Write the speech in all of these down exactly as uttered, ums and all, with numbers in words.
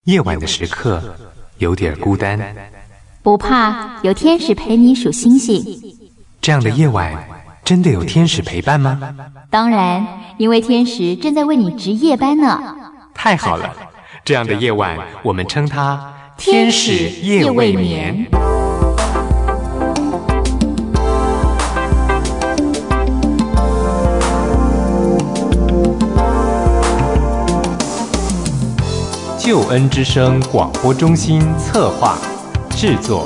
夜晚的时刻有点孤单， 不怕，有天使陪你数星星。 这样的夜晚真的有天使陪伴吗？ 当然，因为天使正在为你值夜班呢。 太好了，这样的夜晚我们称它天使夜未眠。救恩之声广播中心策划制作。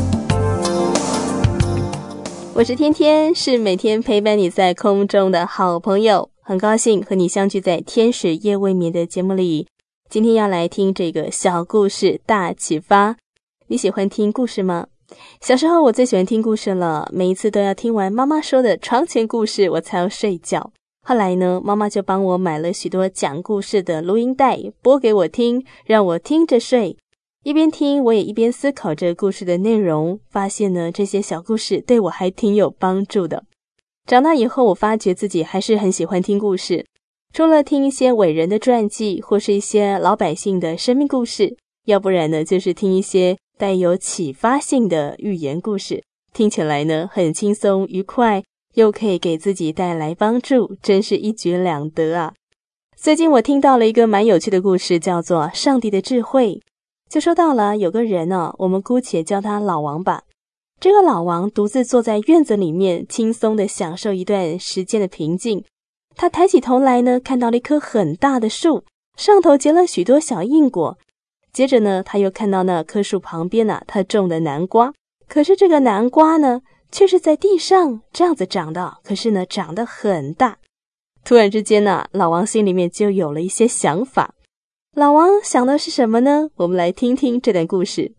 我是天天，是每天陪伴你在空中的好朋友，很高兴和你相聚在天使夜未眠的节目里。今天要来听这个小故事大启发。你喜欢听故事吗？小时候我最喜欢听故事了，每一次都要听完妈妈说的床前故事我才要睡觉。后来呢，妈妈就帮我买了许多讲故事的录音带，播给我听，让我听着睡。一边听，我也一边思考着故事的内容，发现呢，这些小故事对我还挺有帮助的。长大以后，我发觉自己还是很喜欢听故事，除了听一些伟人的传记，或是一些老百姓的生命故事，要不然呢，就是听一些带有启发性的寓言故事，听起来呢，很轻松愉快，又可以给自己带来帮助，真是一举两得啊。最近我听到了一个蛮有趣的故事，叫做上帝的智慧。就说到了有个人哦，我们姑且叫他老王吧。这个老王独自坐在院子里面，轻松地享受一段时间的平静。他抬起头来呢，看到了一棵很大的树，上头结了许多小硬果。接着呢，他又看到那棵树旁边啊，他种的南瓜。可是这个南瓜呢，却是在地上这样子长的，可是呢，长得很大。突然之间呢，老王心里面就有了一些想法。老王想的是什么呢？我们来听听这段故事。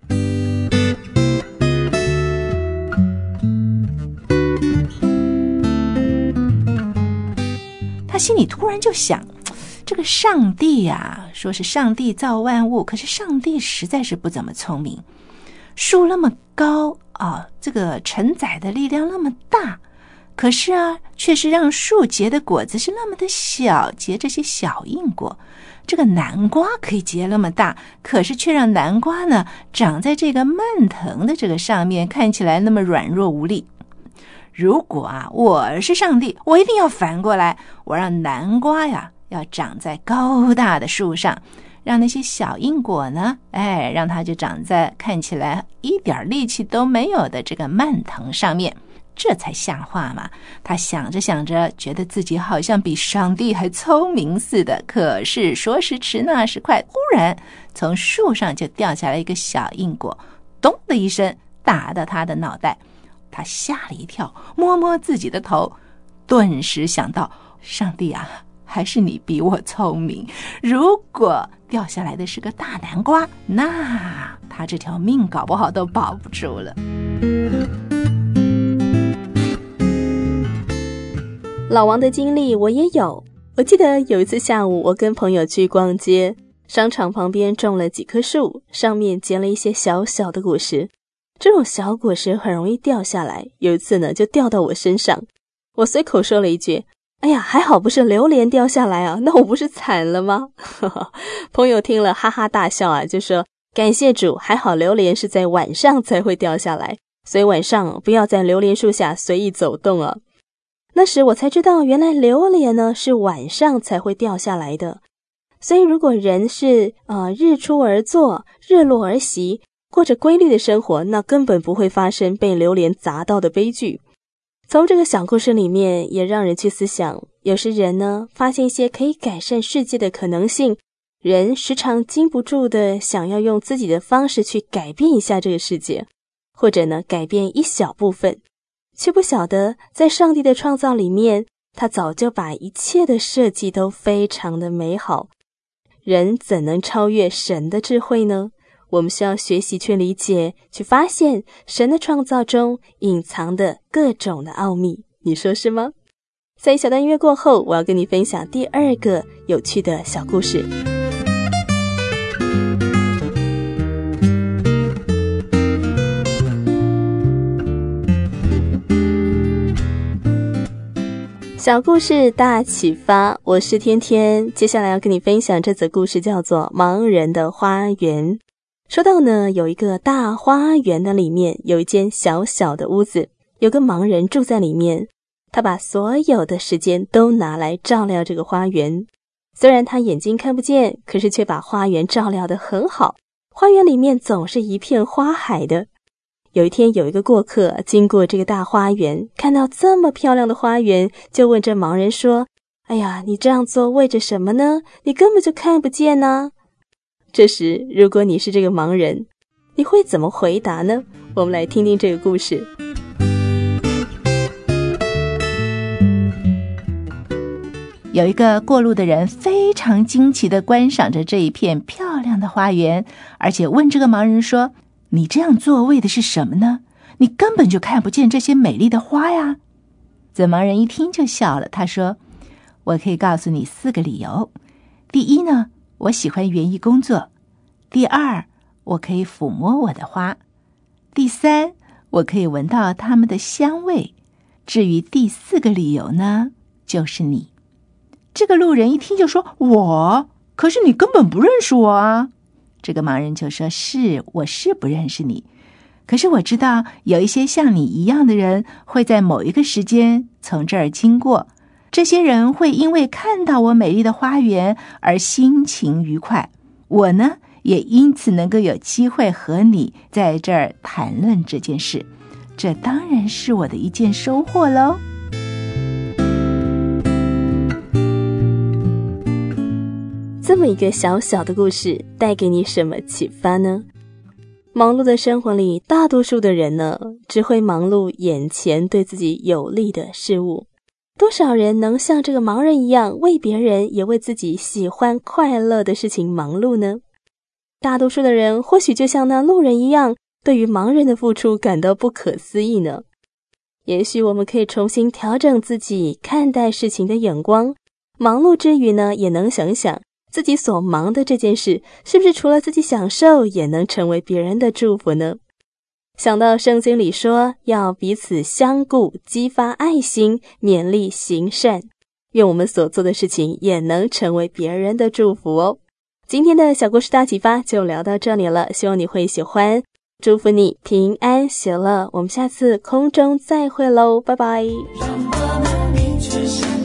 他心里突然就想，这个上帝啊，说是上帝造万物，可是上帝实在是不怎么聪明。树那么高啊，这个承载的力量那么大，可是啊，却是让树结的果子是那么的小，结这些小硬果。这个南瓜可以结那么大，可是却让南瓜呢长在这个蔓藤的这个上面，看起来那么软弱无力。如果啊，我是上帝，我一定要反过来，我让南瓜呀要长在高大的树上，让那些小硬果呢，哎，让它就长在看起来一点力气都没有的这个蔓藤上面，这才像话嘛。他想着想着，觉得自己好像比上帝还聪明似的。可是说时迟那时快，忽然从树上就掉下来一个小硬果，咚的一声打到他的脑袋。他吓了一跳，摸摸自己的头，顿时想到，上帝啊，还是你比我聪明。如果掉下来的是个大南瓜，那他这条命搞不好都保不住了。 老王的经历我也有。我记得有一次下午，我跟朋友去逛街，商场旁边种了几棵树，上面结了一些小小的果实。这种小果实很容易掉下来，有一次呢，就掉到我身上。我随口说了一句，哎呀，还好不是榴莲掉下来啊，那我不是惨了吗？朋友听了哈哈大笑啊，就说感谢主，还好榴莲是在晚上才会掉下来，所以晚上不要在榴莲树下随意走动啊。那时我才知道，原来榴莲呢是晚上才会掉下来的。所以如果人是呃日出而作，日落而息，过着规律的生活，那根本不会发生被榴莲砸到的悲剧。从这个小故事里面也让人去思想，有时人呢发现一些可以改善世界的可能性，人时常禁不住的想要用自己的方式去改变一下这个世界，或者呢改变一小部分，却不晓得在上帝的创造里面，他早就把一切的设计都非常的美好。人怎能超越神的智慧呢？我们需要学习去理解，去发现神的创造中隐藏的各种的奥秘，你说是吗？在一小段音乐过后，我要跟你分享第二个有趣的小故事。 小故事大启发，我是天天。接下来要跟你分享这则故事，叫做盲人的花园。说到呢，有一个大花园的里面有一间小小的屋子，有个盲人住在里面，他把所有的时间都拿来照料这个花园。虽然他眼睛看不见，可是却把花园照料得很好，花园里面总是一片花海的。有一天有一个过客经过这个大花园，看到这么漂亮的花园，就问这盲人说，哎呀，你这样做为着什么呢？你根本就看不见啊。这时如果你是这个盲人，你会怎么回答呢？我们来听听这个故事。 有一个过路的人非常惊奇地观赏着这一片漂亮的花园，而且问这个盲人说，你这样做为的是什么呢？你根本就看不见这些美丽的花呀。这盲人一听就笑了，他说，我可以告诉你四个理由。第一呢，我喜欢园艺工作。第二，我可以抚摸我的花。第三，我可以闻到它们的香味。至于第四个理由呢，就是你。这个路人一听就说，我？可是你根本不认识我啊。这个盲人就说，是，我是不认识你，可是我知道有一些像你一样的人会在某一个时间从这儿经过，这些人会因为看到我美丽的花园而心情愉快，我呢也因此能够有机会和你在这儿谈论这件事，这当然是我的一件收获喽。 这么一个小小的故事带给你什么启发呢？忙碌的生活里，大多数的人呢，只会忙碌眼前对自己有利的事物。多少人能像这个盲人一样，为别人也为自己喜欢快乐的事情忙碌呢？大多数的人或许就像那路人一样，对于盲人的付出感到不可思议呢。也许我们可以重新调整自己看待事情的眼光，忙碌之余呢，也能想想自己所忙的这件事，是不是除了自己享受，也能成为别人的祝福呢？想到圣经里说，要彼此相顾，激发爱心，勉励行善，愿我们所做的事情也能成为别人的祝福哦。今天的小故事大启发就聊到这里了，希望你会喜欢，祝福你平安喜乐，我们下次空中再会喽，拜拜。让我们彼此相